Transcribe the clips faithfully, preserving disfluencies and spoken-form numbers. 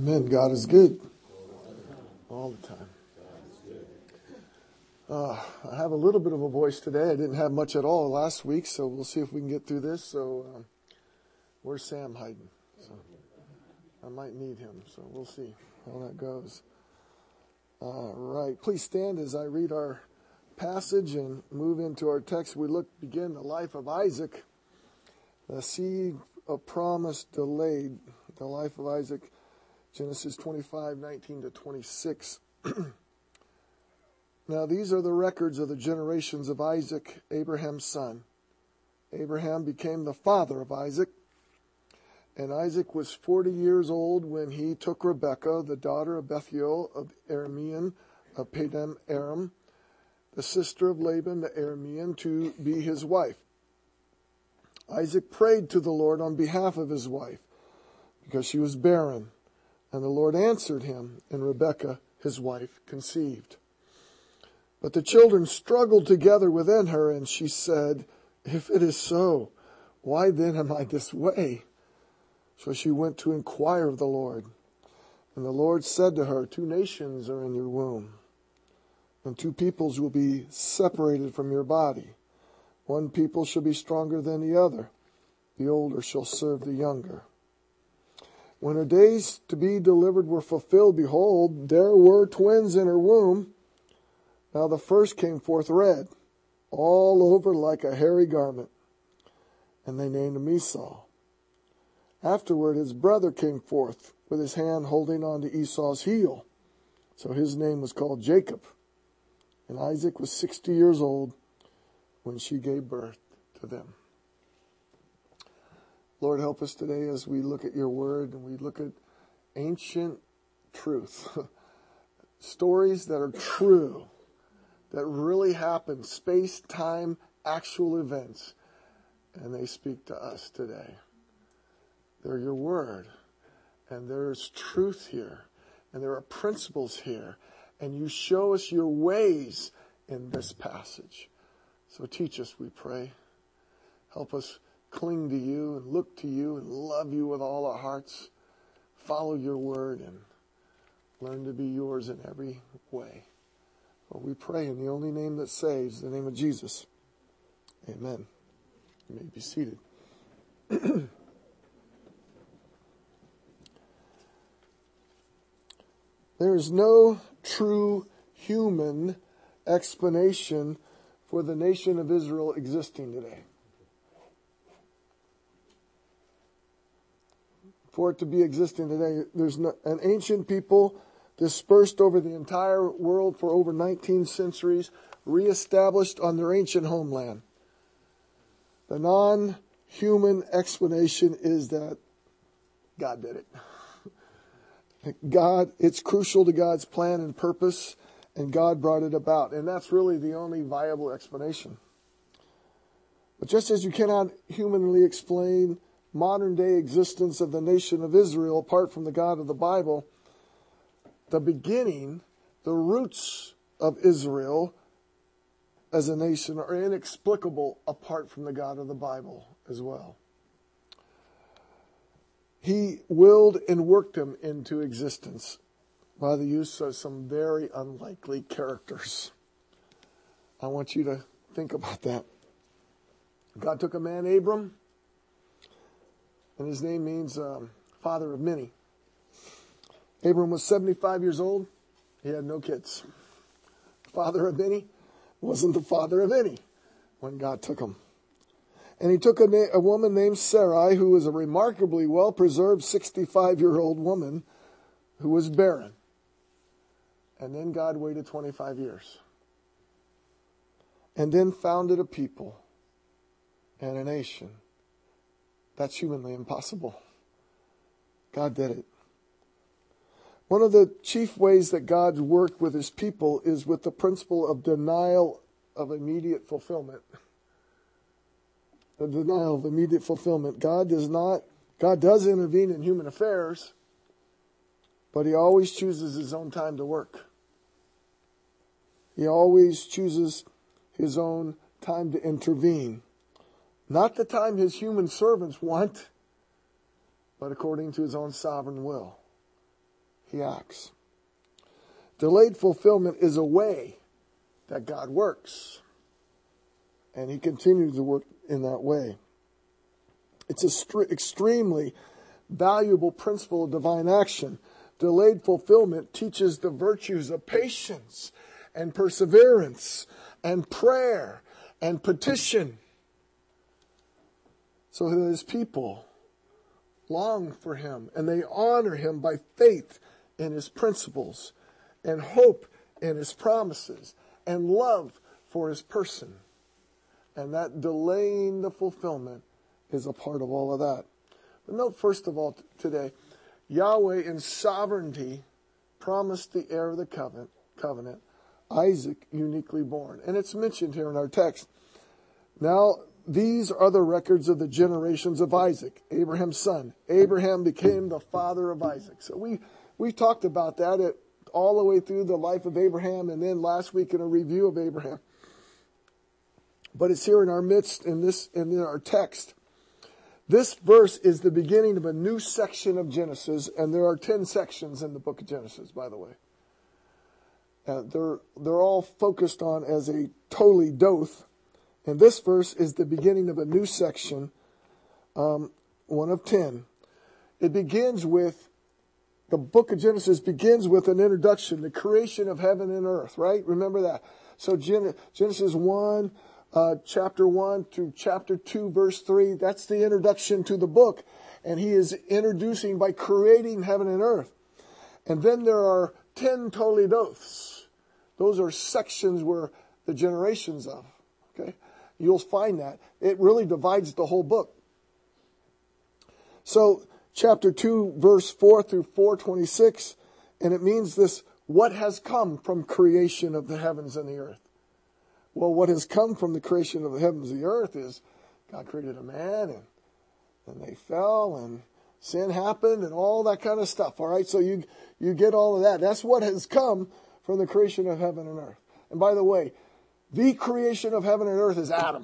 Amen. God is good all the time. Uh, I have a little bit of a voice today. I didn't have much at all last week, so we'll see if we can get through this. So, um, where's Sam hiding? So, I might need him, so we'll see how that goes. All right. Please stand as I read our passage and move into our text. We look begin the life of Isaac, the seed of promise delayed. The life of Isaac, Genesis twenty-five, nineteen to twenty-six. Now these are the records of the generations of Isaac, Abraham's son. Abraham became the father of Isaac, and Isaac was forty years old when he took Rebekah, the daughter of Bethuel of Aramean of Padan Aram, the sister of Laban the Aramean, to be his wife. Isaac prayed to the Lord on behalf of his wife, because she was barren, and the Lord answered him, and Rebekah, his wife, conceived. But the children struggled together within her, and she said, "If it is so, why then am I this way?" So she went to inquire of the Lord. And the Lord said to her, "Two nations are in your womb, and two peoples will be separated from your body. One people shall be stronger than the other. The older shall serve the younger." When her days to be delivered were fulfilled, behold, there were twins in her womb. Now the first came forth red, all over like a hairy garment, and they named him Esau. Afterward his brother came forth with his hand holding on to Esau's heel. So his name was called Jacob. And Isaac was sixty years old when she gave birth to them. Lord, help us today as we look at your word and we look at ancient truth. Stories that are true, that really happened, space, time, actual events. And they speak to us today. They're your word. And there's truth here. And there are principles here. And you show us your ways in this passage. So teach us, we pray. Help us cling to you and look to you and love you with all our hearts. Follow your word and learn to be yours in every way. For we pray in the only name that saves, the name of Jesus. Amen. You may be seated. There is no true human explanation for the nation of Israel existing today. For it to be existing today, there's no, an ancient people dispersed over the entire world for over nineteen centuries, reestablished on their ancient homeland. The non-human explanation is that God did it. God, it's crucial to God's plan and purpose, and God brought it about. And that's really the only viable explanation. But just as you cannot humanly explain modern day existence of the nation of Israel apart from the God of the Bible, the beginning, the roots of Israel as a nation are inexplicable apart from the God of the Bible as well. He willed and worked them into existence by the use of some very unlikely characters. I want you to think about that. God took a man, Abram, and his name means um, father of many. Abram was seventy-five years old. He had no kids. Father of many wasn't the father of any when God took him. And he took a, na- a woman named Sarai, who was a remarkably well-preserved sixty-five-year-old woman who was barren. And then God waited twenty-five years. And then founded a people and a nation. That's humanly impossible. God did it. One of the chief ways that God worked with his people is with the principle of denial of immediate fulfillment. The denial of immediate fulfillment. God does not, God does intervene in human affairs, but he always chooses his own time to work. He always chooses his own time to intervene. Not the time his human servants want, but according to his own sovereign will. he acts. Delayed fulfillment is a way that God works. And he continues to work in that way. It's an extremely valuable principle of divine action. Delayed fulfillment teaches the virtues of patience and perseverance and prayer and petition. So that his people long for him and they honor him by faith in his principles and hope in his promises and love for his person. And that delaying the fulfillment is a part of all of that. But note first of all t- today, Yahweh in sovereignty promised the heir of the covenant, covenant, Isaac uniquely born. And it's mentioned here in our text. Now, these are the records of the generations of Isaac, Abraham's son. Abraham became the father of Isaac. So we, we talked about that at, all the way through the life of Abraham and then last week in a review of Abraham. But it's here in our midst in this in our text. This verse is the beginning of a new section of Genesis, and there are ten sections in the book of Genesis, by the way. Uh, they're they're all focused on as a toledoth. And this verse is the beginning of a new section, um, one of ten. It begins with, the book of Genesis begins with an introduction, the creation of heaven and earth, right? Remember that. So Gen- Genesis one, uh, chapter one to chapter two, verse three, that's the introduction to the book. And he is introducing by creating heaven and earth. And then there are ten toledoths. Those are sections where the generations of, okay? You'll find that. It really divides the whole book. So, chapter two, verse four through four twenty-six, and it means this, what has come from creation of the heavens and the earth? Well, what has come from the creation of the heavens and the earth is God created a man, and, and they fell, and sin happened, and all that kind of stuff, all right? So you, you get all of that. That's what has come from the creation of heaven and earth. And by the way, the creation of heaven and earth is Adam.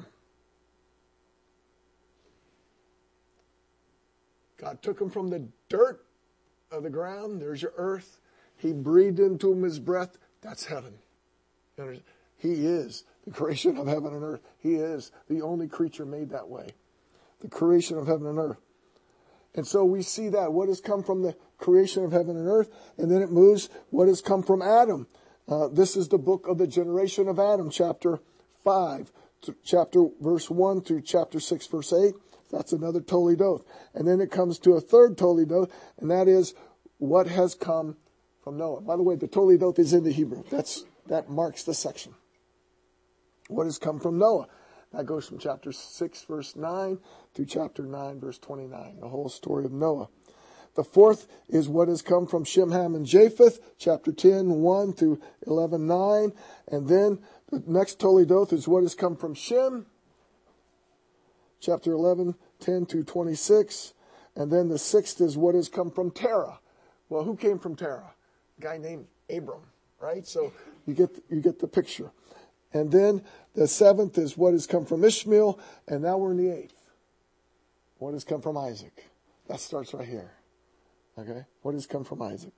God took him from the dirt of the ground. There's your earth. He breathed into him his breath. That's heaven. He is the creation of heaven and earth. He is the only creature made that way. The creation of heaven and earth. And so we see that. What has come from the creation of heaven and earth? And then it moves, what has come from Adam? Uh, this is the book of the generation of Adam, chapter five, to chapter verse one through chapter six, verse eight. That's another toledoth. And then it comes to a third toledoth, and that is what has come from Noah. By the way, the toledoth is in the Hebrew. That's that marks the section. What has come from Noah? That goes from chapter six, verse nine, to chapter nine, verse twenty-nine. The whole story of Noah. The fourth is what has come from Shem, Ham, and Japheth, chapter ten, one through eleven, nine. And then the next toledoth is what has come from Shem, chapter eleven, ten to twenty-six. And then the sixth is what has come from Terah. Well, who came from Terah? A guy named Abram, right? So you get, you get the picture. And then the seventh is what has come from Ishmael. And now we're in the eighth. What has come from Isaac? That starts right here. Okay, what has come from Isaac?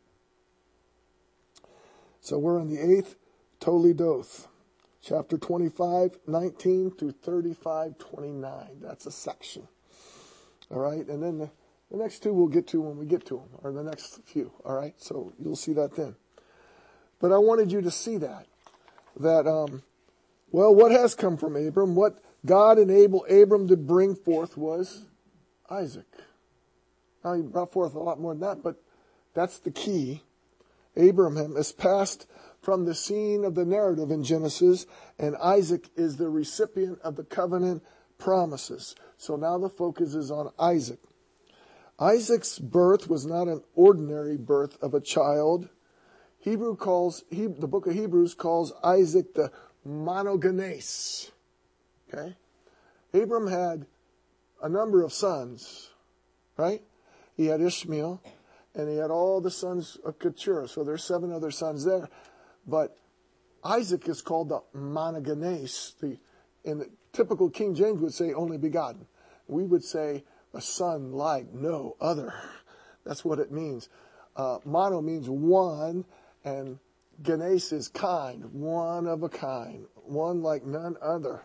So we're in the eighth toledoth, chapter twenty-five, nineteen through thirty-five, twenty-nine. That's a section. All right, and then the, the next two we'll get to when we get to them, or the next few. All right, so you'll see that then. But I wanted you to see that, that, um, well, what has come from Abram, what God enabled Abram to bring forth was Isaac. Now, he brought forth a lot more than that, but that's the key. Abraham is passed from the scene of the narrative in Genesis, and Isaac is the recipient of the covenant promises. So now the focus is on Isaac. Isaac's birth was not an ordinary birth of a child. Hebrew calls, he, the book of Hebrews calls Isaac the monogenes. Okay? Abram had a number of sons, right? He had Ishmael, and he had all the sons of Keturah. So there's seven other sons there. But Isaac is called the monogenes. The, in the typical King James would say only begotten. We would say a son like no other. That's what it means. Uh, mono means one, and genes is kind, one of a kind, one like none other.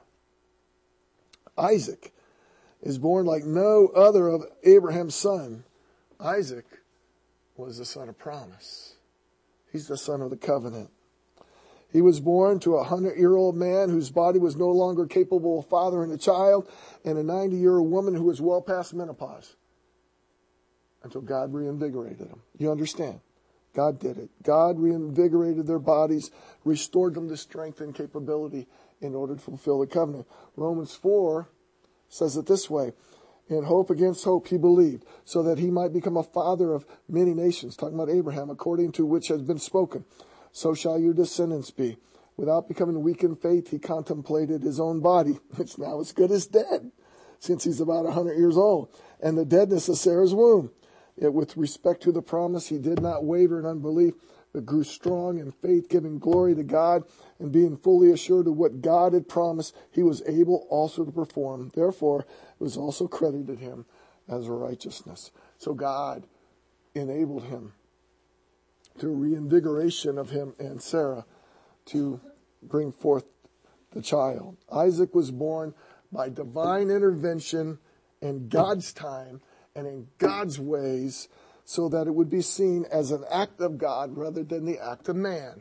Isaac is born like no other of Abraham's son. Isaac was the son of promise. He's the son of the covenant. He was born to a hundred-year-old man whose body was no longer capable of fathering a child, and a ninety-year-old woman who was well past menopause, until God reinvigorated them. You understand? God did it. God reinvigorated their bodies, restored them to strength and capability in order to fulfill the covenant. Romans four says it this way: in hope against hope he believed, so that he might become a father of many nations, talking about Abraham, according to which has been spoken, so shall your descendants be. Without becoming weak in faith, he contemplated his own body, which now is good as dead, since he's about a hundred years old, and the deadness of Sarah's womb. Yet with respect to the promise, he did not waver in unbelief, but grew strong in faith, giving glory to God, and being fully assured of what God had promised, he was able also to perform. Therefore, it was also credited him as righteousness. So God enabled him, through reinvigoration of him and Sarah, to bring forth the child. Isaac was born by divine intervention in God's time and in God's ways, so that it would be seen as an act of God rather than the act of man.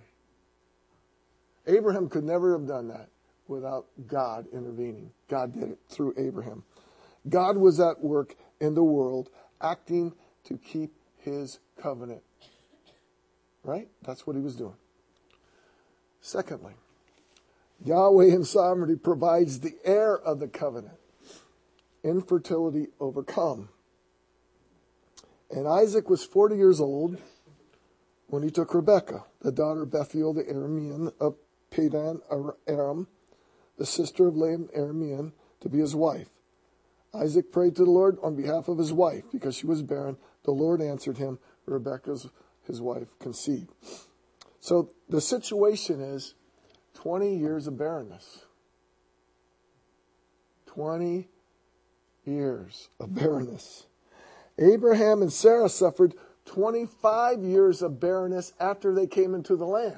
Abraham could never have done that without God intervening. God did it through Abraham. God was at work in the world, acting to keep his covenant. Right? That's what he was doing. Secondly, Yahweh in sovereignty provides the heir of the covenant. Infertility overcome. And Isaac was forty years old when he took Rebekah, the daughter of Bethuel the Aramean of Padan Aram, the sister of Laban Aramean, to be his wife. Isaac prayed to the Lord on behalf of his wife because she was barren. The Lord answered him. Rebekah's his wife conceived. So the situation is twenty years of barrenness. twenty years of barrenness. Abraham and Sarah suffered twenty-five years of barrenness after they came into the land.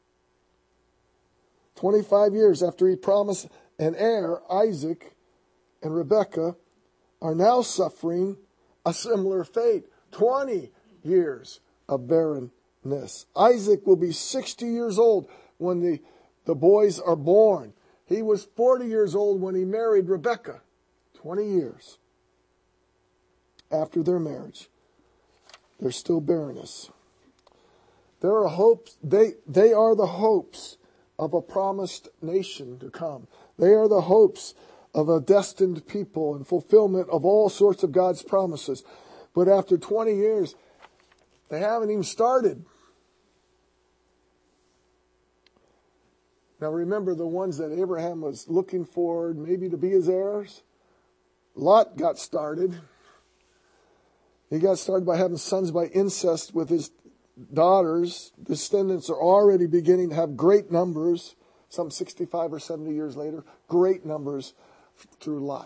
twenty-five years after he promised an heir, Isaac and Rebekah are now suffering a similar fate. twenty years of barrenness. Isaac will be sixty years old when the, the boys are born. He was forty years old when he married Rebekah. twenty years after their marriage. There's still barrenness. There are hopes. They, they are the hopes of a promised nation to come. They are the hopes of a destined people and fulfillment of all sorts of God's promises. But after twenty years, they haven't even started. Now remember, the ones that Abraham was looking for maybe to be his heirs. Lot got started. He got started by having sons by incest with his daughters. Descendants are already beginning to have great numbers. Some sixty-five or seventy years later, great numbers through Lot.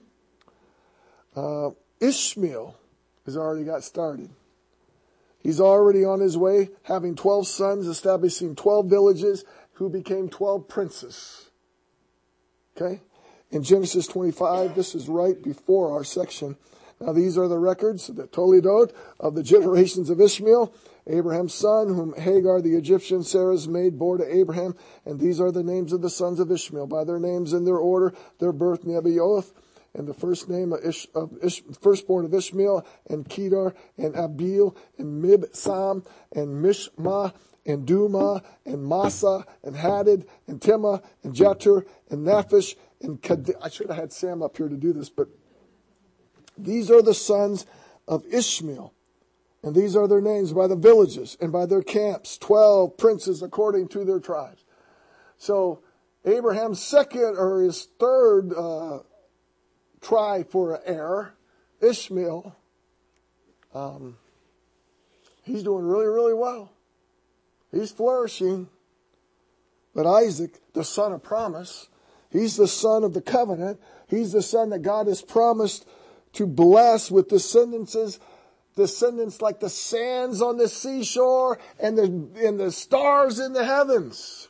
Uh, Ishmael has already got started. He's already on his way, having twelve sons, establishing twelve villages, who became twelve princes. Okay? In Genesis twenty-five, this is right before our section. Now these are the records, the Toledot, of the generations of Ishmael, Abraham's son, whom Hagar the Egyptian, Sarah's maid, bore to Abraham. And these are the names of the sons of Ishmael, by their names in their order, their birth, Nebaioth, and the first name of, Ish, of Ish, firstborn of Ishmael, and Kedar, and Abil, and Mibsam, and Mishma, and Duma, and Masa, and Hadid, and Timah, and Jetur, and Naphish, and Kad- I should have had Sam up here to do this, but these are the sons of Ishmael. And these are their names by the villages and by their camps, twelve princes according to their tribes. So Abraham's second or his third uh, try for an heir, Ishmael, um, he's doing really, really well. He's flourishing. But Isaac, the son of promise, he's the son of the covenant. He's the son that God has promised to bless with descendants, descendants like the sands on the seashore and the, and the stars in the heavens.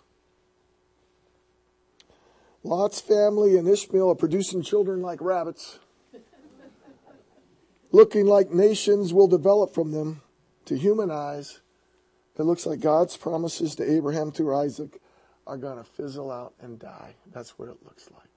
Lot's family and Ishmael are producing children like rabbits. Looking like nations will develop from them. To human eyes, it looks like God's promises to Abraham through Isaac are going to fizzle out and die. That's what it looks like.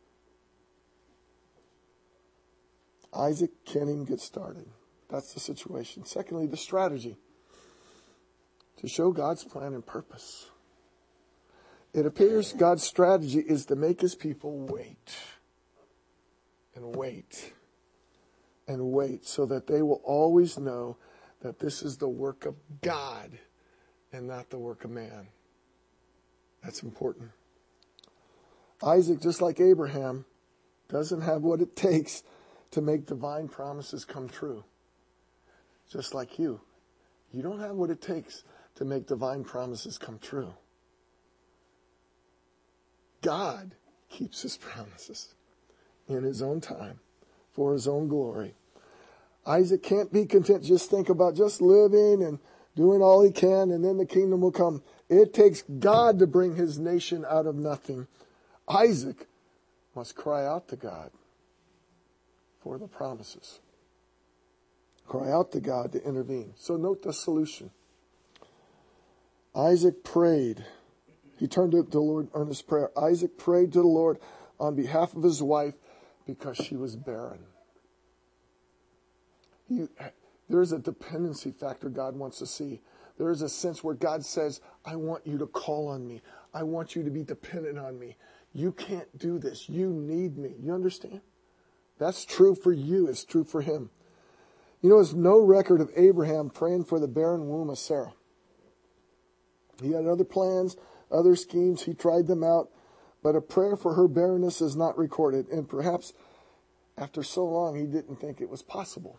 Isaac can't even get started. That's the situation. Secondly, the strategy. To show God's plan and purpose. It appears God's strategy is to make his people wait. And wait. And wait so that they will always know that this is the work of God and not the work of man. That's important. Isaac, just like Abraham, doesn't have what it takes to make divine promises come true. Just like you. You don't have what it takes to make divine promises come true. God keeps his promises in his own time for his own glory. Isaac can't be content. Just think about just living and doing all he can, and then the kingdom will come. It takes God to bring his nation out of nothing. Isaac must cry out to God for the promises. Cry out to God to intervene. So note the solution. Isaac prayed. He turned to the Lord in earnest prayer. Isaac prayed to the Lord on behalf of his wife because she was barren. He, there is a dependency factor God wants to see. There is a sense where God says, I want you to call on me. I want you to be dependent on me. You can't do this. You need me. You understand? That's true for you. It's true for him. You know, there's no record of Abraham praying for the barren womb of Sarah. He had other plans, other schemes. He tried them out. But a prayer for her barrenness is not recorded. And perhaps after so long, he didn't think it was possible.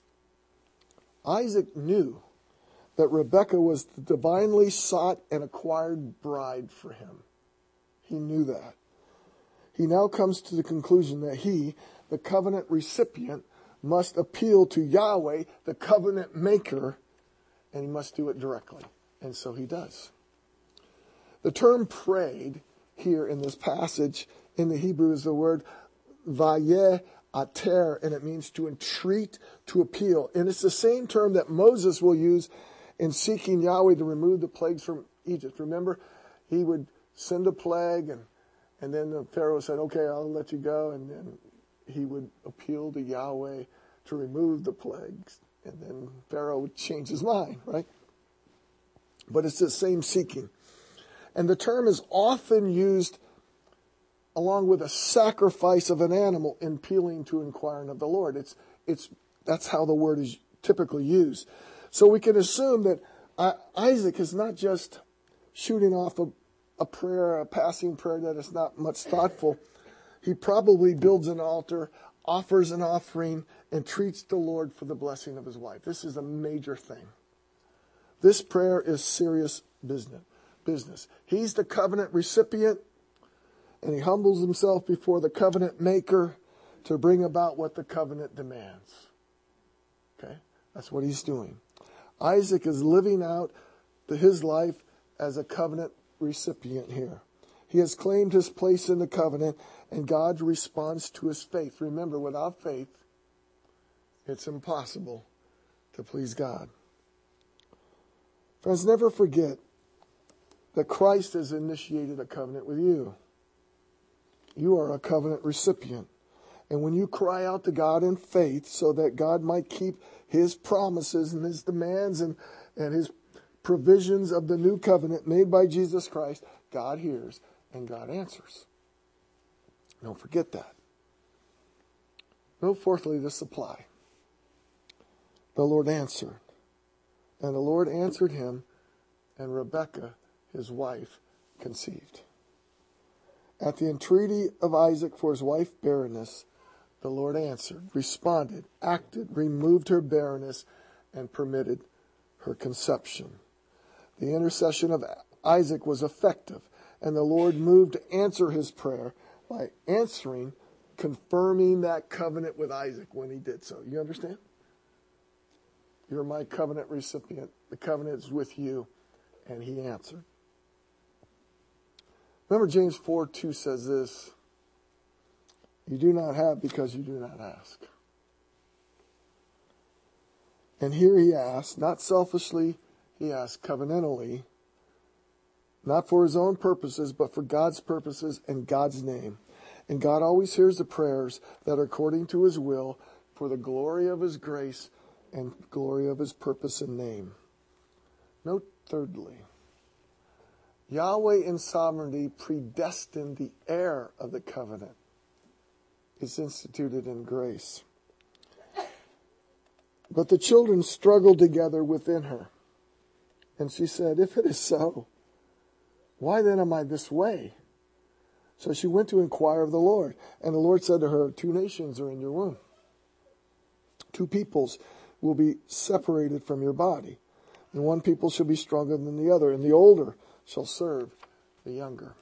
Isaac knew that Rebekah was the divinely sought and acquired bride for him. He knew that. He now comes to the conclusion that he, the covenant recipient, must appeal to Yahweh, the covenant maker, and he must do it directly. And so he does. The term prayed here in this passage in the Hebrew is the word vayeh ater, and it means to entreat, to appeal. And it's the same term that Moses will use in seeking Yahweh to remove the plagues from Egypt. Remember, he would send a plague, and, and then the Pharaoh said, okay, I'll let you go. And then he would appeal to Yahweh to remove the plagues. And then Pharaoh would change his mind, right? But it's the same seeking. And the term is often used along with a sacrifice of an animal in appealing to inquiring of the Lord. It's, it's, that's how the word is typically used. So we can assume that uh, Isaac is not just shooting off a, a prayer, a passing prayer that is not much thoughtful. He probably builds an altar, offers an offering, and treats the Lord for the blessing of his wife. This is a major thing. This prayer is serious business. business. He's the covenant recipient, and he humbles himself before the covenant maker to bring about what the covenant demands. Okay? That's what he's doing. Isaac is living out his life as a covenant recipient here. He has claimed his place in the covenant, and God responds to his faith. Remember, without faith, it's impossible to please God. Friends, never forget that Christ has initiated a covenant with you. You are a covenant recipient. And when you cry out to God in faith so that God might keep his promises and his demands and, and his provisions of the new covenant made by Jesus Christ, God hears and God answers. Don't forget that. Note fourthly, the supply. The Lord answered. And the Lord answered him, and Rebekah, his wife, conceived. At the entreaty of Isaac for his wife's barrenness, the Lord answered, responded, acted, removed her barrenness, and permitted her conception. The intercession of Isaac was effective, and the Lord moved to answer his prayer by answering, confirming that covenant with Isaac when he did so. You understand? You're my covenant recipient. The covenant is with you. And he answered. Remember James four two says this, you do not have because you do not ask. And here he asked, not selfishly, he asked covenantally, not for his own purposes, but for God's purposes and God's name. And God always hears the prayers that are according to his will for the glory of his grace and glory of his purpose and name. Note thirdly, Yahweh in sovereignty predestined the heir of the covenant. It's instituted in grace. But the children struggled together within her. And she said, if it is so, why then am I this way? So she went to inquire of the Lord. And the Lord said to her, two nations are in your womb. Two peoples will be separated from your body. And one people shall be stronger than the other. And the older shall serve the younger.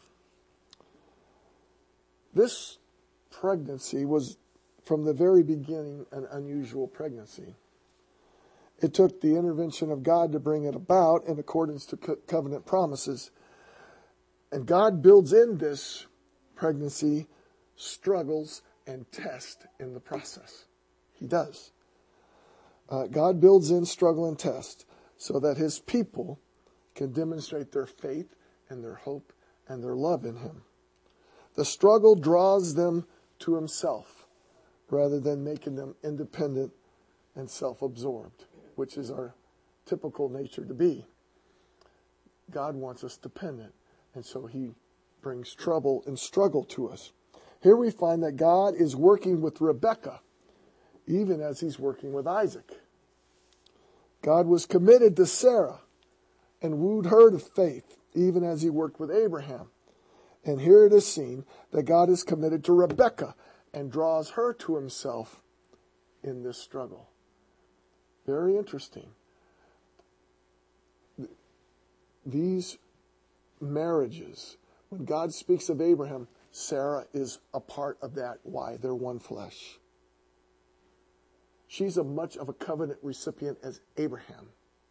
This pregnancy was from the very beginning an unusual pregnancy. It took the intervention of God to bring it about in accordance to co- covenant promises. And God builds in this pregnancy struggles and test in the process. He does. Uh, God builds in struggle and test so that his people can demonstrate their faith and their hope and their love in him. The struggle draws them to himself rather than making them independent and self-absorbed, which is our typical nature to be. God wants us dependent, and so he brings trouble and struggle to us. Here we find that God is working with Rebekah, even as he's working with Isaac. God was committed to Sarah and wooed her to faith, even as he worked with Abraham. And here it is seen that God is committed to Rebekah and draws her to himself in this struggle. Very interesting. These marriages, when God speaks of Abraham, Sarah is a part of that. Why? They're one flesh. She's as much of a covenant recipient as Abraham.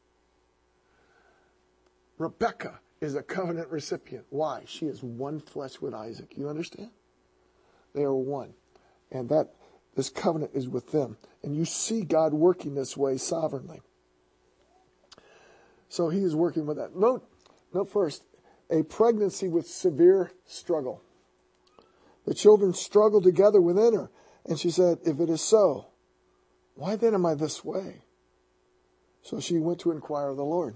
Rebekah is a covenant recipient. Why? She is one flesh with Isaac. You understand? They are one. And that this covenant is with them. And you see God working this way sovereignly. So he is working with that. Note, note first, a pregnancy with severe struggle. The children struggled together within her. And she said, if it is so, why then am I this way? So she went to inquire of the Lord.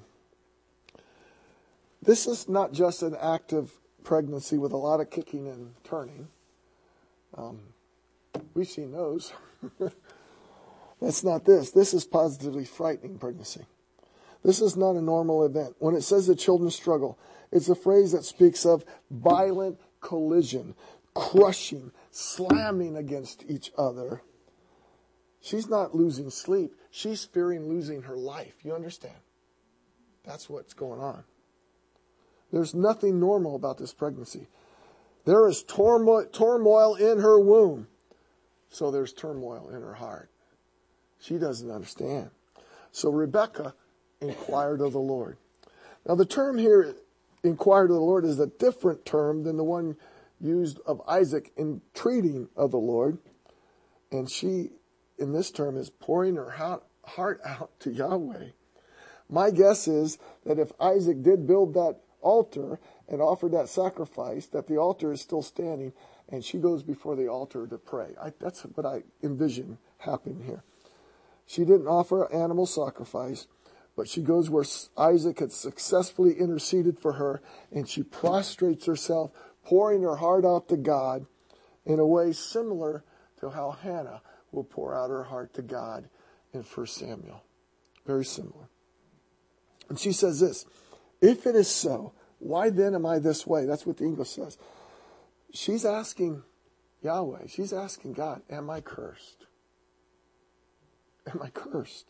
This is not just an active pregnancy with a lot of kicking and turning. Um, we've seen those. That's not this. This is positively frightening pregnancy. This is not a normal event. When it says the children struggle, it's a phrase that speaks of violent collision, crushing, slamming against each other. She's not losing sleep. She's fearing losing her life. You understand? That's what's going on. There's nothing normal about this pregnancy. There is turmoil, turmoil in her womb. So there's turmoil in her heart. She doesn't understand. So Rebekah inquired of the Lord. Now the term here, inquired of the Lord, is a different term than the one used of Isaac entreating of the Lord. And she, in this term, is pouring her heart out to Yahweh. My guess is that if Isaac did build that altar and offered that sacrifice, that the altar is still standing and she goes before the altar to pray. I, that's what I envision happening here. She didn't offer animal sacrifice, but she goes where Isaac had successfully interceded for her, and she prostrates herself, pouring her heart out to God in a way similar to how Hannah will pour out her heart to God in First Samuel. Very similar. And she says this, if it is so, why then am I this way? That's what the English says. She's asking Yahweh, she's asking God, am I cursed? Am I cursed?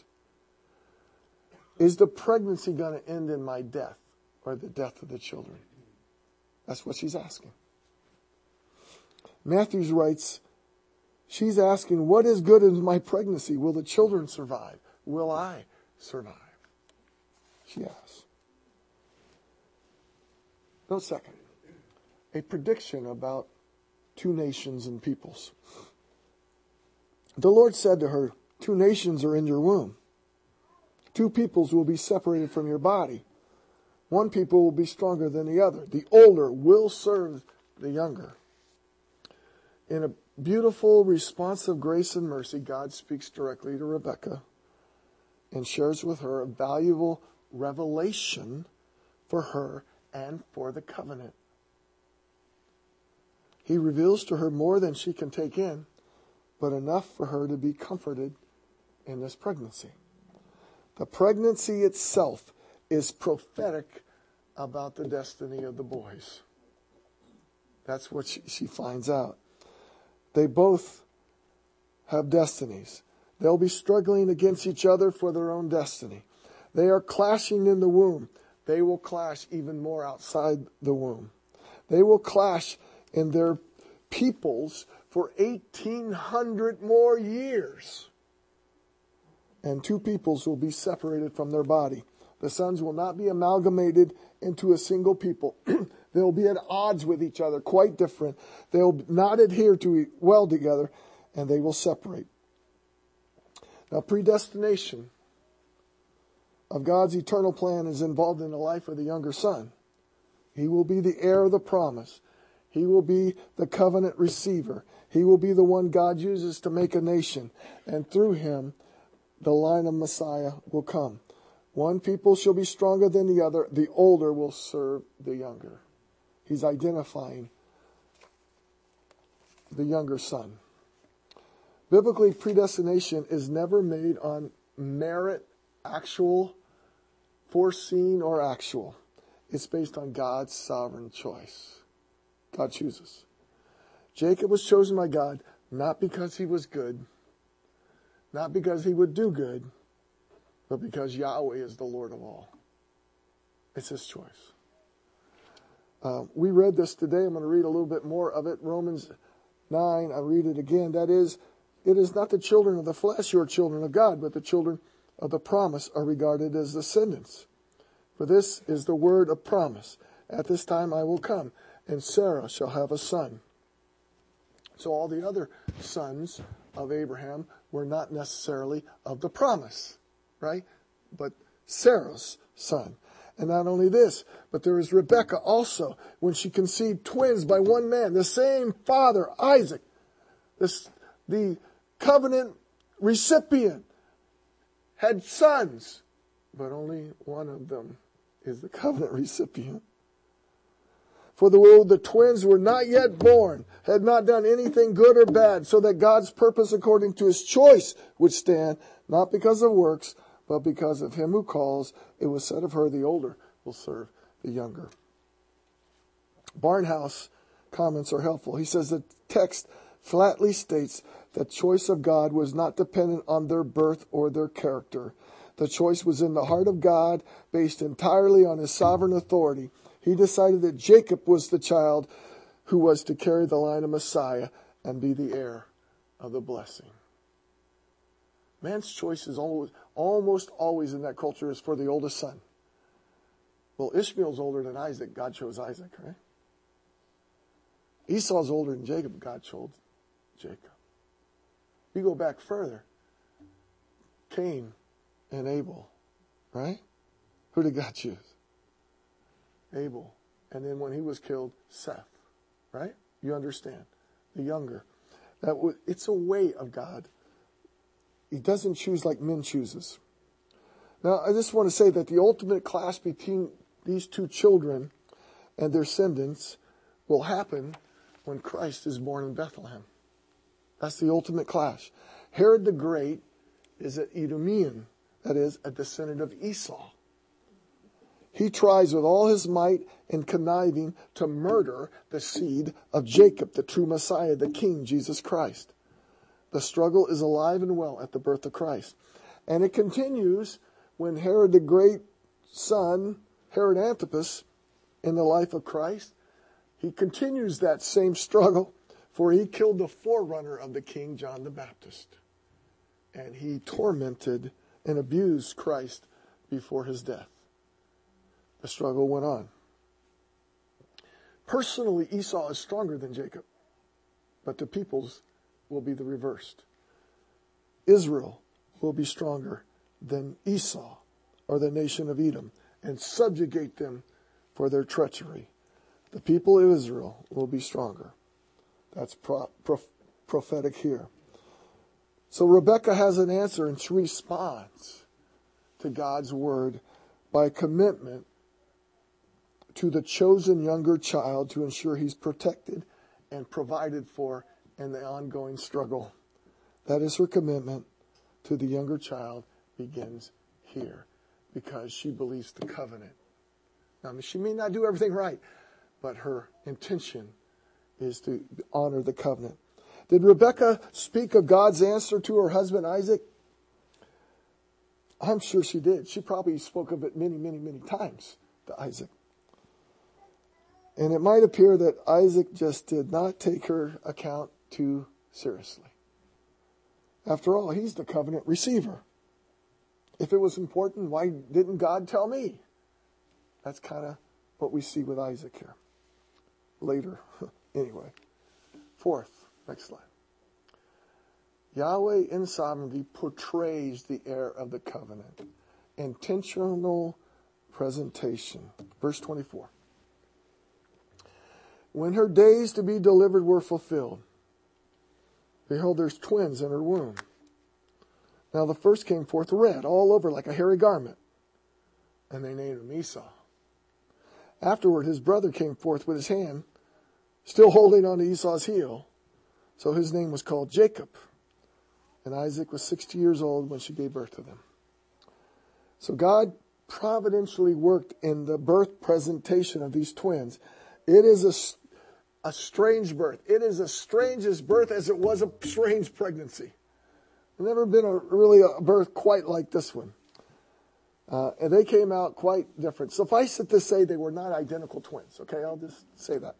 Is the pregnancy going to end in my death or the death of the children? That's what she's asking. Matthews writes, she's asking, what is good in my pregnancy? Will the children survive? Will I survive? She asks. No second. A prediction about two nations and peoples. The Lord said to her, two nations are in your womb. Two peoples will be separated from your body. One people will be stronger than the other. The older will serve the younger. In a beautiful response of grace and mercy, God speaks directly to Rebekah and shares with her a valuable revelation for her and for the covenant. He reveals to her more than she can take in, but enough for her to be comforted in this pregnancy. The pregnancy itself is prophetic about the destiny of the boys. That's what she, she finds out. They both have destinies. They'll be struggling against each other for their own destiny. They are clashing in the womb. They will clash even more outside the womb. They will clash in their peoples for eighteen hundred more years. And two peoples will be separated from their body. The sons will not be amalgamated into a single people. They'll be at odds with each other, quite different. They'll not adhere to well together, and they will separate. Now, predestination of God's eternal plan is involved in the life of the younger son. He will be the heir of the promise. He will be the covenant receiver. He will be the one God uses to make a nation. And through him, the line of Messiah will come. One people shall be stronger than the other. The older will serve the younger. He's identifying the younger son. Biblically, predestination is never made on merit, actual, foreseen, or actual. It's based on God's sovereign choice. God chooses. Jacob was chosen by God not because he was good, not because he would do good, but because Yahweh is the Lord of all. It's his choice. Uh, we read this today. I'm going to read a little bit more of it. Romans nine, I read it again. That is, it is not the children of the flesh who are children of God, but the children of the promise are regarded as descendants. For this is the word of promise. At this time I will come, and Sarah shall have a son. So all the other sons of Abraham were not necessarily of the promise, right? But Sarah's son. And not only this, but there is Rebekah also, when she conceived twins by one man, the same father, Isaac, this, the covenant recipient, had sons, but only one of them is the covenant recipient. For the, the twins were not yet born, had not done anything good or bad, so that God's purpose according to his choice would stand, not because of works, but because of him who calls. It was said of her, the older will serve the younger. Barnhouse comments are helpful. He says the text flatly states that choice of God was not dependent on their birth or their character. The choice was in the heart of God, based entirely on his sovereign authority. He decided that Jacob was the child who was to carry the line of Messiah and be the heir of the blessing. Man's choice is always, almost always in that culture is for the oldest son. Well, Ishmael's older than Isaac. God chose Isaac, right? Esau's older than Jacob. God chose Jacob. You go back further. Cain and Abel, right? Who did God choose? Abel. And then when he was killed, Seth, right? You understand. The younger. That was, it's a way of God. He doesn't choose like men chooses. Now, I just want to say that the ultimate clash between these two children and their descendants will happen when Christ is born in Bethlehem. That's the ultimate clash. Herod the Great is an Edomian, that is, a descendant of Esau. He tries with all his might and conniving to murder the seed of Jacob, the true Messiah, the King, Jesus Christ. The struggle is alive and well at the birth of Christ. And it continues when Herod the Great son, Herod Antipas, in the life of Christ, he continues that same struggle, for he killed the forerunner of the king, John the Baptist. And he tormented and abused Christ before his death. The struggle went on. Personally, Esau is stronger than Jacob, but the peoples will be the reversed. Israel will be stronger than Esau, or the nation of Edom, and subjugate them for their treachery. The people of Israel will be stronger. That's pro- pro- prophetic here. So Rebekah has an answer, and she responds to God's word by commitment to the chosen younger child to ensure he's protected and provided for in the ongoing struggle. That is her commitment to the younger child begins here because she believes the covenant. Now, I mean, she may not do everything right, but her intention is to honor the covenant. Did Rebekah speak of God's answer to her husband Isaac? I'm sure she did. She probably spoke of it many, many, many times to Isaac. And it might appear that Isaac just did not take her account too seriously. After all, he's the covenant receiver. If it was important, why didn't God tell me? That's kind of what we see with Isaac here. Later. Anyway. Fourth, next slide. Yahweh in sovereignty portrays the heir of the covenant. Intentional presentation. Verse twenty-four. When her days to be delivered were fulfilled, behold, there's twins in her womb. Now the first came forth red, all over like a hairy garment, and they named him Esau. Afterward, his brother came forth with his hand, still holding on to Esau's heel, so his name was called Jacob. And Isaac was sixty years old when she gave birth to them. So God providentially worked in the birth presentation of these twins. It is a, a strange birth. It is as strange as birth as it was a strange pregnancy. There's never been a really a birth quite like this one. Uh, and they came out quite different. Suffice it to say they were not identical twins. Okay, I'll just say that.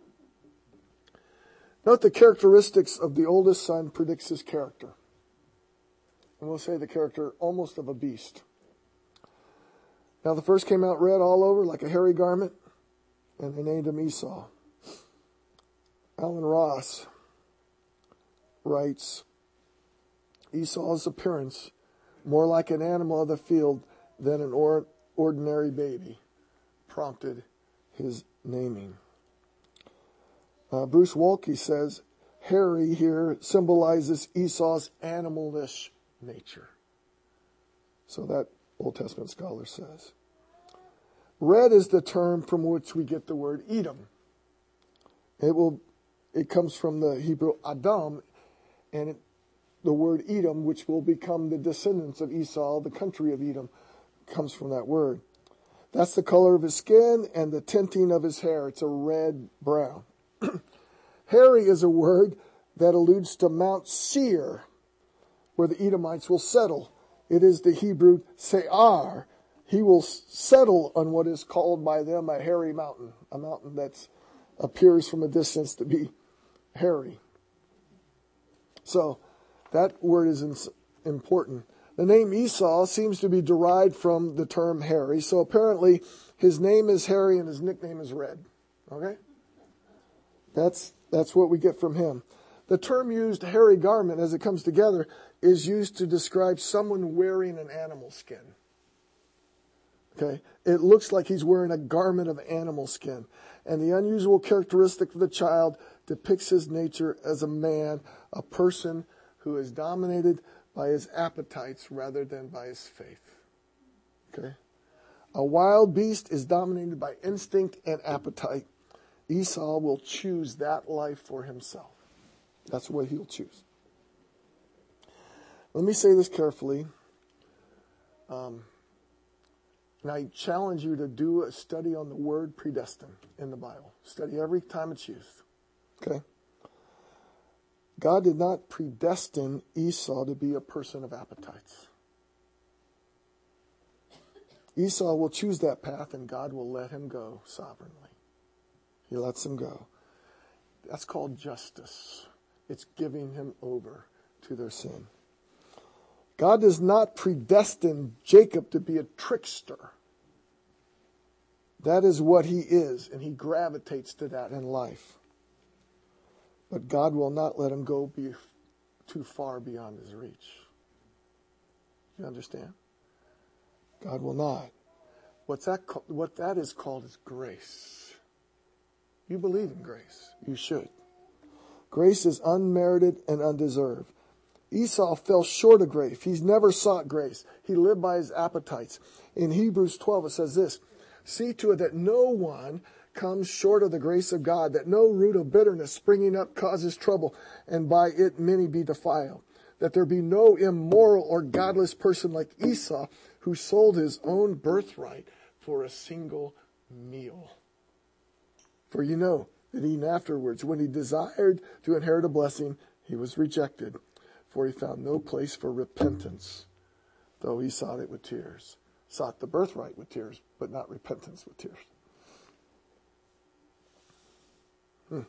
Note the characteristics of the oldest son predicts his character. And we'll say the character almost of a beast. Now the first came out red all over like a hairy garment, and they named him Esau. Alan Ross writes, Esau's appearance more like an animal of the field than an or- ordinary baby prompted his naming. Uh, Bruce Walke says, hairy here symbolizes Esau's animalish nature. So that Old Testament scholar says. Red is the term from which we get the word Edom. It will, it comes from the Hebrew Adam, and it, the word Edom, which will become the descendants of Esau, the country of Edom, comes from that word. That's the color of his skin and the tinting of his hair. It's a red brown. Hairy is a word that alludes to Mount Seir, where the Edomites will settle. It is the Hebrew Seir. He will settle on what is called by them a hairy mountain, a mountain that appears from a distance to be hairy. So that word is important. The name Esau seems to be derived from the term hairy. So apparently his name is hairy and his nickname is red. Okay? That's that's what we get from him. The term used, hairy garment, as it comes together, is used to describe someone wearing an animal skin. Okay? It looks like he's wearing a garment of animal skin. And the unusual characteristic of the child depicts his nature as a man, a person who is dominated by his appetites rather than by his faith. Okay? A wild beast is dominated by instinct and appetite. Esau will choose that life for himself. That's what he'll choose. Let me say this carefully. Um, and I challenge you to do a study on the word predestined in the Bible. Study every time it's used. Okay? God did not predestine Esau to be a person of appetites. Esau will choose that path and God will let him go sovereignly. He lets him go. That's called justice. It's giving him over to their sin. God does not predestine Jacob to be a trickster. That is what he is, and he gravitates to that in life. But God will not let him go be too far beyond his reach. You understand? God will not. What's that? What that is called is grace. You believe in grace. You should. Grace is unmerited and undeserved. Esau fell short of grace. He's never sought grace. He lived by his appetites. In Hebrews twelve, it says this, see to it that no one comes short of the grace of God, that no root of bitterness springing up causes trouble, and by it many be defiled. That there be no immoral or godless person like Esau, who sold his own birthright for a single meal. For you know that even afterwards, when he desired to inherit a blessing, he was rejected, for he found no place for repentance, though he sought it with tears. Sought the birthright with tears, but not repentance with tears. Hmm.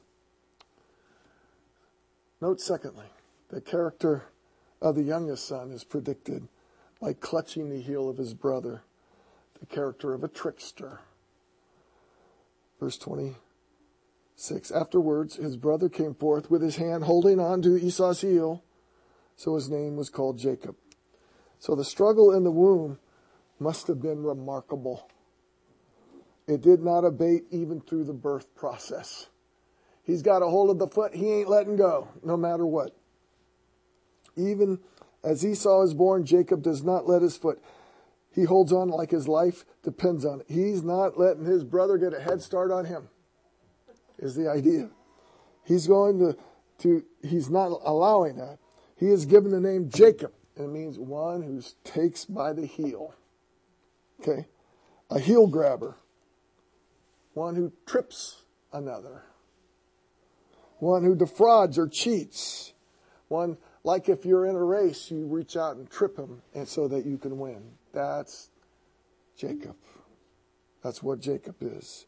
Note secondly, the character of the youngest son is predicted by clutching the heel of his brother, the character of a trickster. Verse twenty-six, afterwards his brother came forth with his hand holding on to Esau's heel, so his name was called Jacob. So the struggle in the womb must have been remarkable. It did not abate even through the birth process. He's got a hold of the foot, he ain't letting go, no matter what. Even as Esau is born, Jacob does not let his foot. He holds on like his life depends on it. He's not letting his brother get a head start on him, is the idea. He's going to, to he's not allowing that. He is given the name Jacob, and it means one who takes by the heel. Okay? A heel grabber. One who trips another. One who defrauds or cheats. One, like if you're in a race, you reach out and trip him and so that you can win. That's Jacob. That's what Jacob is.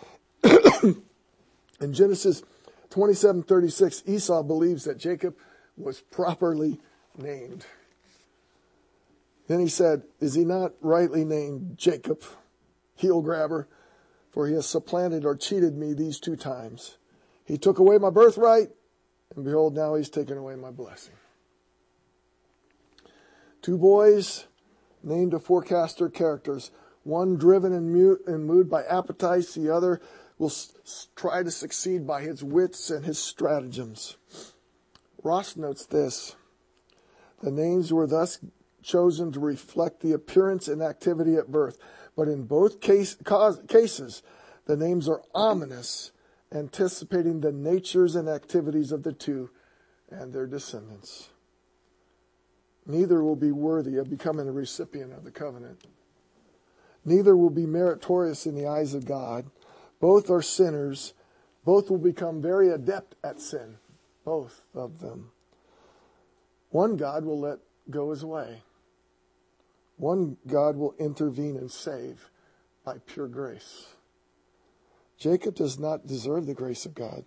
In Genesis twenty-seven thirty-six, Esau believes that Jacob was properly named. Then he said, is he not rightly named Jacob, heel grabber? For he has supplanted or cheated me these two times. He took away my birthright, and behold, now he's taken away my blessing. Two boys named to forecaster characters. One driven and, mute and moved by appetites. The other will s- try to succeed by his wits and his stratagems. Ross notes this. The names were thus chosen to reflect the appearance and activity at birth. But in both case, cause, cases, the names are ominous, anticipating the natures and activities of the two and their descendants. Neither will be worthy of becoming a recipient of the covenant. Neither will be meritorious in the eyes of God. Both are sinners. Both will become very adept at sin. Both of them. One God will let go his way. One God will intervene and save by pure grace. Jacob does not deserve the grace of God.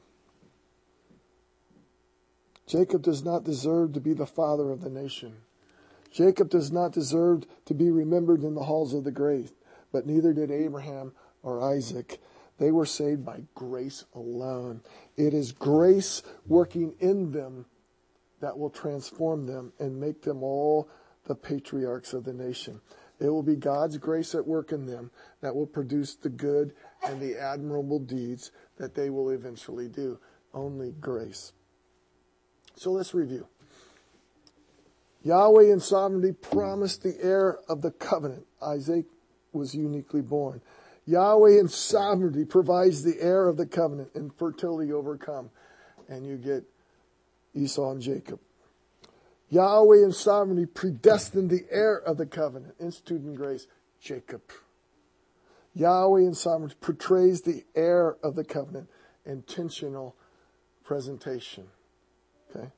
Jacob does not deserve to be the father of the nation. Jacob does not deserve to be remembered in the halls of the grave, but neither did Abraham or Isaac. They were saved by grace alone. It is grace working in them that will transform them and make them all the patriarchs of the nation. It will be God's grace at work in them that will produce the good and the admirable deeds that they will eventually do. Only grace. So let's review. Yahweh in sovereignty promised the heir of the covenant. Isaac was uniquely born. Yahweh in sovereignty provides the heir of the covenant, and fertility overcome. And you get Esau and Jacob. Yahweh in sovereignty predestined the heir of the covenant, instituting grace, Jacob. Yahweh in sovereignty portrays the heir of the covenant, intentional presentation. Okay?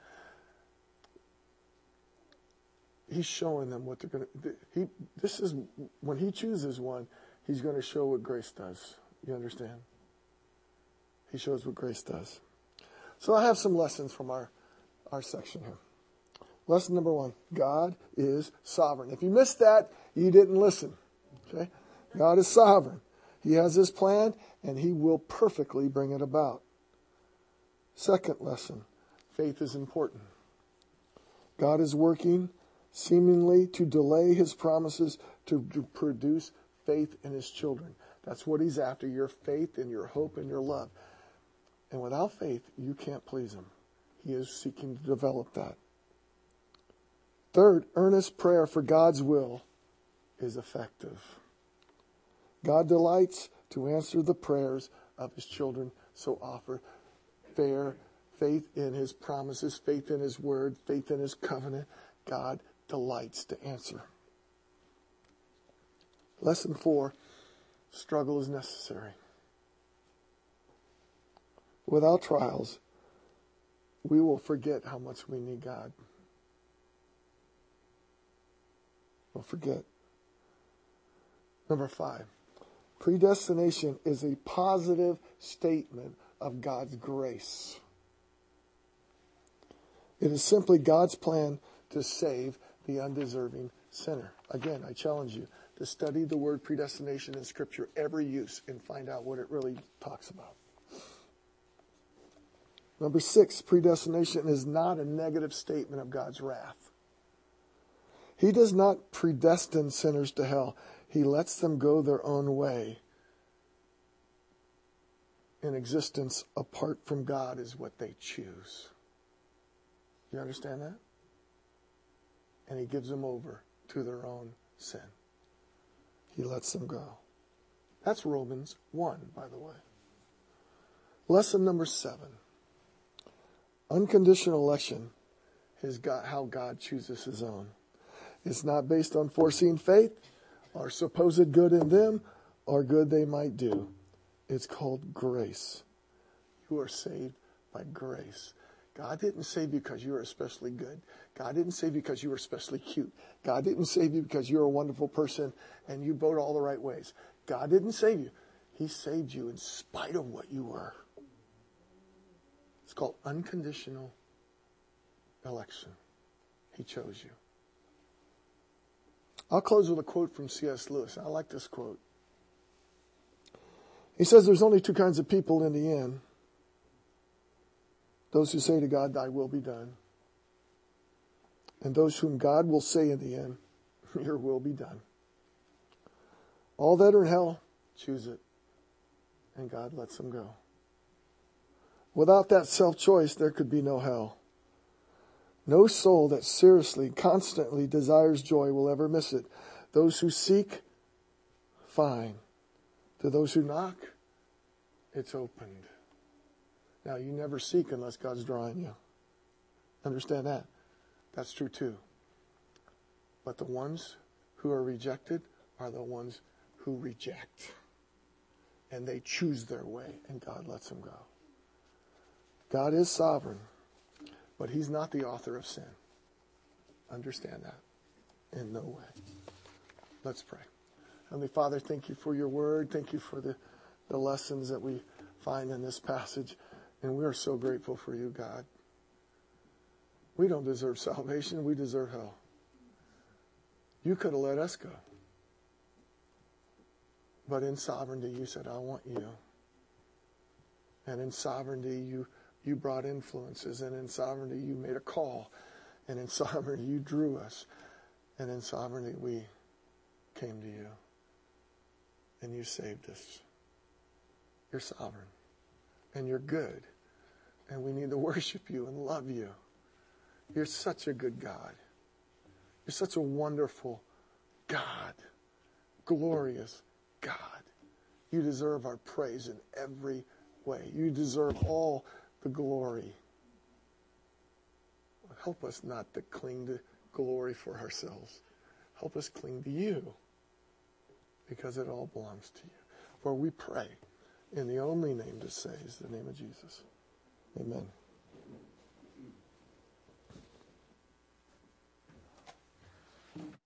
He's showing them what they're going to. He this is when he chooses one, he's going to show what grace does. You understand? He shows what grace does. So I have some lessons from our our section here. Lesson number one, God is sovereign. If you missed that, you didn't listen. Okay? God is sovereign. He has his plan, and he will perfectly bring it about. Second lesson, faith is important. God is working seemingly to delay his promises to, to produce faith in his children. That's what he's after, your faith and your hope and your love. And without faith, you can't please him. He is seeking to develop that. Third, earnest prayer for God's will is effective. God delights to answer the prayers of his children, so offer fair faith in his promises, faith in his word, faith in his covenant. God delights to answer. Lesson four, struggle is necessary. Without trials, we will forget how much we need God. We'll forget. Number five, predestination is a positive statement of God's grace. It is simply God's plan to save the undeserving sinner. Again, I challenge you to study the word predestination in Scripture, every use, and find out what it really talks about. Number six, predestination is not a negative statement of God's wrath. He does not predestine sinners to hell. He lets them go their own way. In existence apart from God is what they choose. You understand that? And he gives them over to their own sin. He lets them go. That's Romans one, by the way. Lesson number seven. Unconditional election is God, how God chooses his own. It's not based on foreseen faith or supposed good in them or good they might do. It's called grace. You are saved by grace. God didn't save you because you were especially good. God didn't save you because you were especially cute. God didn't save you because you're a wonderful person and you vote all the right ways. God didn't save you. He saved you in spite of what you were. It's called unconditional election. He chose you. I'll close with a quote from C S Lewis. I like this quote. He says there's only two kinds of people in the end. Those who say to God, thy will be done. And those whom God will say in the end, your will be done. All that are in hell, choose it. And God lets them go. Without that self-choice, there could be no hell. No soul that seriously, constantly desires joy will ever miss it. Those who seek, find. To those who knock, it's opened. Now, you never seek unless God's drawing you. Understand that? That's true too. But the ones who are rejected are the ones who reject. And they choose their way, and God lets them go. God is sovereign, but he's not the author of sin. Understand that in no way. Let's pray. Heavenly Father, thank you for your word. Thank you for the, the lessons that we find in this passage. And we are so grateful for you, God. We don't deserve salvation. We deserve hell. You could have let us go. But in sovereignty, you said, I want you. And in sovereignty, you, you brought influences. And in sovereignty, you made a call. And in sovereignty, you drew us. And in sovereignty, we came to you. And you saved us. You're sovereign. And you're good. And we need to worship you and love you. You're such a good God. You're such a wonderful God. Glorious God. You deserve our praise in every way. You deserve all the glory. Help us not to cling to glory for ourselves. Help us cling to you. Because it all belongs to you. For we pray in the only name to say is the name of Jesus. Amen.